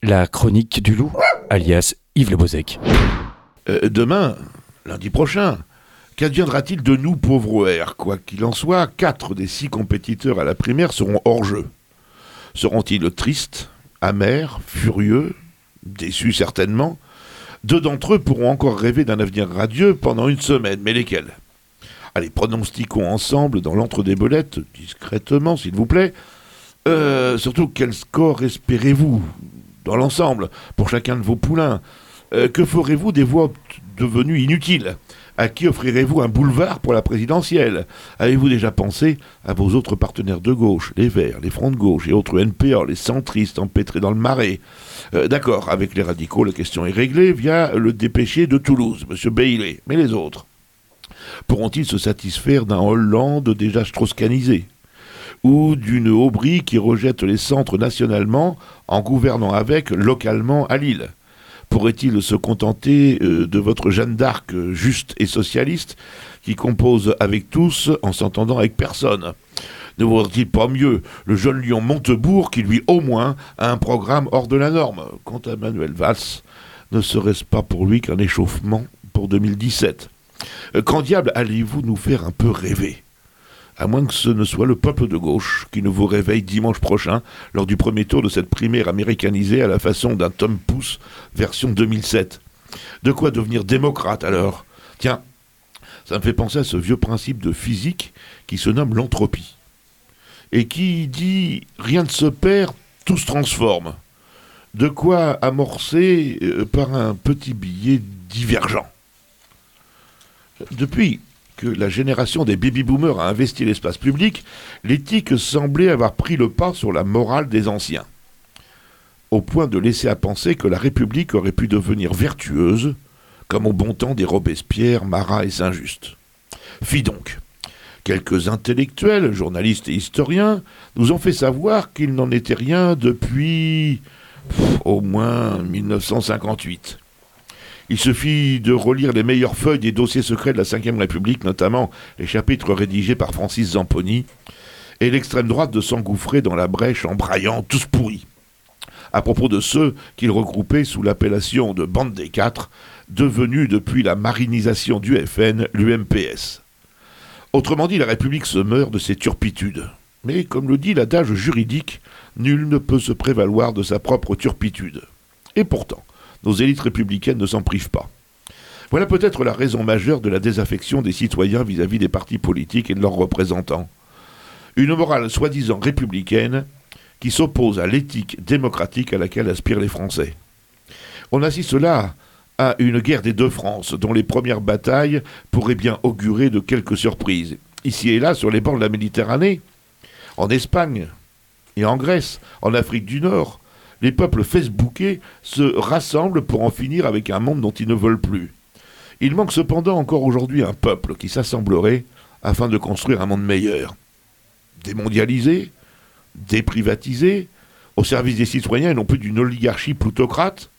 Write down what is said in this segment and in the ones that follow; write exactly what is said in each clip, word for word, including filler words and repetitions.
La chronique du loup, alias Yves Le Bozec. Euh, demain, lundi prochain, qu'adviendra-t-il de nous, pauvres O R? Quoi qu'il en soit, quatre des six compétiteurs à la primaire seront hors jeu. Seront-ils tristes, amers, furieux, déçus certainement? Deux d'entre eux pourront encore rêver d'un avenir radieux pendant une semaine, mais lesquels? Allez, pronostiquons ensemble dans l'entre-des-belettes, discrètement s'il vous plaît. Euh, surtout, quel score espérez-vous dans l'ensemble pour chacun de vos poulains? euh, Que ferez-vous des voix devenues inutiles? À qui offrirez-vous un boulevard pour la présidentielle? Avez-vous déjà pensé à vos autres partenaires de gauche, les Verts, les Fronts de gauche et autres N P A, les centristes empêtrés dans le marais? euh, D'accord, avec les radicaux, la question est réglée via le dépêché de Toulouse, M. Bailey. Mais les autres? Pourront-ils se satisfaire d'un Hollande déjà strauss-canisé? Ou d'une Aubry qui rejette les centres nationalement en gouvernant avec localement à Lille? Pourrait-il se contenter euh, de votre Jeanne d'Arc euh, juste et socialiste qui compose avec tous en s'entendant avec personne? Ne vaudrait-il pas mieux le jeune lion Montebourg qui, lui, au moins, a un programme hors de la norme? Quant à Manuel Valls, ne serait-ce pas pour lui qu'un échauffement pour deux mille dix-sept? euh, Quand diable allez-vous nous faire un peu rêver? À moins que ce ne soit le peuple de gauche qui ne vous réveille dimanche prochain lors du premier tour de cette primaire américanisée à la façon d'un Tom Pouce version deux mille sept. De quoi devenir démocrate alors? Tiens, ça me fait penser à ce vieux principe de physique qui se nomme l'entropie et qui dit « rien ne se perd, tout se transforme ». De quoi amorcer euh, par un petit billet divergent. Depuis que la génération des baby-boomers a investi l'espace public, l'éthique semblait avoir pris le pas sur la morale des anciens, au point de laisser à penser que la République aurait pu devenir vertueuse, comme au bon temps des Robespierre, Marat et Saint-Just. Fi donc, quelques intellectuels, journalistes et historiens nous ont fait savoir qu'il n'en était rien depuis pff, au moins mille neuf cent cinquante-huit. Il suffit de relire les meilleures feuilles des dossiers secrets de la cinquième République, notamment les chapitres rédigés par Francis Zamponi, et l'extrême droite de s'engouffrer dans la brèche en braillant tous pourris, à propos de ceux qu'il regroupait sous l'appellation de bande des quatre, devenue depuis la marinisation du F N l'U M P S. Autrement dit, la République se meurt de ses turpitudes. Mais, comme le dit l'adage juridique, nul ne peut se prévaloir de sa propre turpitude. Et pourtant, nos élites républicaines ne s'en privent pas. Voilà peut-être la raison majeure de la désaffection des citoyens vis-à-vis des partis politiques et de leurs représentants. Une morale soi-disant républicaine qui s'oppose à l'éthique démocratique à laquelle aspirent les Français. On assiste là à une guerre des deux France, dont les premières batailles pourraient bien augurer de quelques surprises. Ici et là, sur les bords de la Méditerranée, en Espagne et en Grèce, en Afrique du Nord, les peuples facebookés se rassemblent pour en finir avec un monde dont ils ne veulent plus. Il manque cependant encore aujourd'hui un peuple qui s'assemblerait afin de construire un monde meilleur. Démondialisé, déprivatisé, au service des citoyens et non plus d'une oligarchie plutocrate.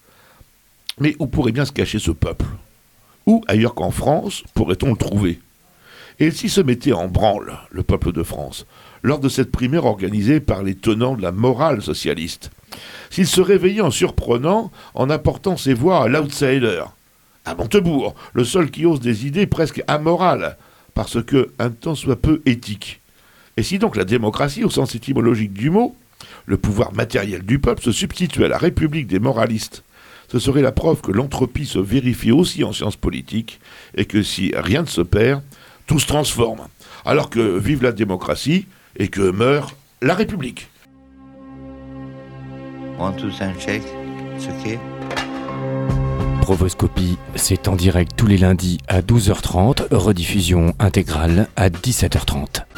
Mais où pourrait bien se cacher ce peuple? Où, ailleurs qu'en France, pourrait-on le trouver? Et s'il se mettait en branle, le peuple de France, lors de cette primaire organisée par les tenants de la morale socialiste? S'il se réveillait en surprenant, en apportant ses voix à l'outsider, à Montebourg, le seul qui ose des idées presque amorales, parce que un tant soit peu éthique. Et si donc la démocratie, au sens étymologique du mot, le pouvoir matériel du peuple, se substitue à la République des moralistes, ce serait la preuve que l'entropie se vérifie aussi en sciences politiques, et que si rien ne se perd, tout se transforme. Alors que vive la démocratie, et que meurt la République. One, two, sound check. It's okay. Provoscopie, c'est en direct tous les lundis à douze heures trente, rediffusion intégrale à dix-sept heures trente.